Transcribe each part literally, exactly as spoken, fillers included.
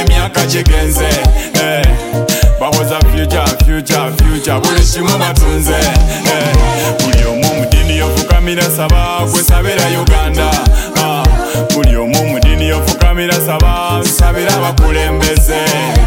n'emyaka kigenze eh. Bawoza future, future, future buli kimu batunze eh. Buli omu omudini yofukamira saba gwe sabira Uganda ah. Buli omu omudini yofukamira saba sabira abakulembeze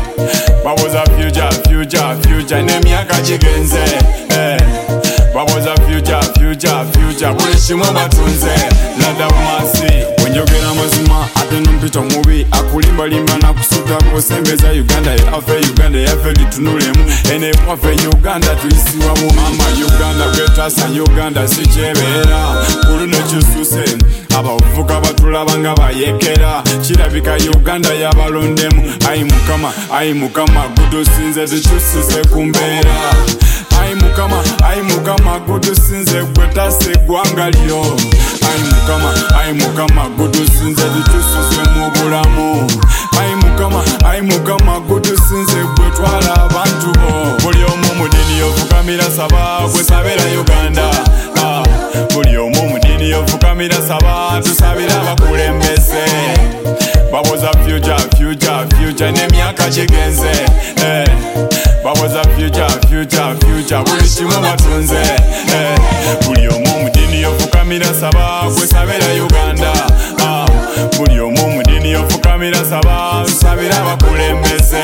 bawoza future, future, future n'emyaka kigenze eh. Bawoza future, future, future buli kimu batunze lada masi wenjogera mazima ate nompita mubi akulimbalimba nakusuta kusembeza Uganda yafe Uganda yafe litunulemu ene mwafe Uganda tuyisiwa mama Uganda gwetasa Uganda sikyebera kuluno kyususe abavuka batulabanga bayekera kirabika Uganda yabalondemu ayi mukama ayi mukama gudusinze zikyusize kumbeera ayi mukama ayi mukama gudusinze gwetase gwanga lyo ayi mukama ayi mukama gudusinze zikyusize mu bulamu ayi mukama ayi mukama gudusinze gwetwala abantu bo buli omu omudini yofukamira saba gwe sabira Uganda ah. Buli omu omudini yofukamira saba tusabira abakulembeze bawoza future, future, future n'emyaka kigenze eh. Bawoza future, future, future buli kimu batunze eh. Buli omu omudini yofukamira saba gwe sabira Uganda ah. Buli omu omudini yofukamira saba tusabira abakulembeze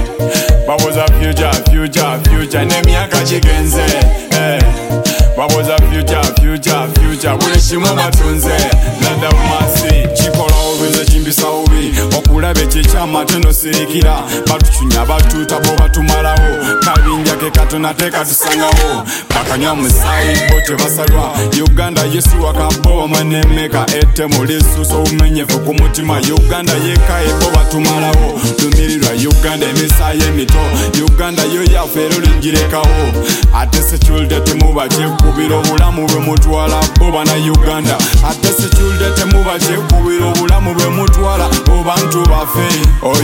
bawoza future, future, future n'emyaka kigenze eh. Bawoza future, future, future buli kimu batunze lada masi kikola obenze kimbisa obi okulaba ekikyama tenosirikira batucunya batuta bo batumalawo kabinja ke katona teka tusangawo bakanywa musayi bo tebasalwa Uganda yesu wakabo manemeka ete mulisuso umenyefu ku mutima Uganda yekaye bo batumalawo tumirirwa Uganda emisaye mito Uganda yo yafero lingirekawo ate sekyulde temuba kyekubira obulamu bwe mutwala bo bana Uganda ate sekyulde temuba kyekubira obulamu bwe mutwala bo bantu bafe o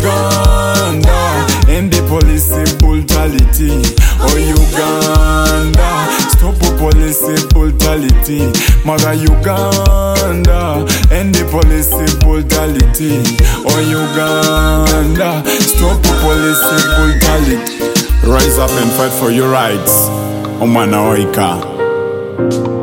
Uganda end the police brutality o Uganda stop police brutality mother Uganda end the police brutality o Uganda stop police brutality rise up and fight for your rights omwana oika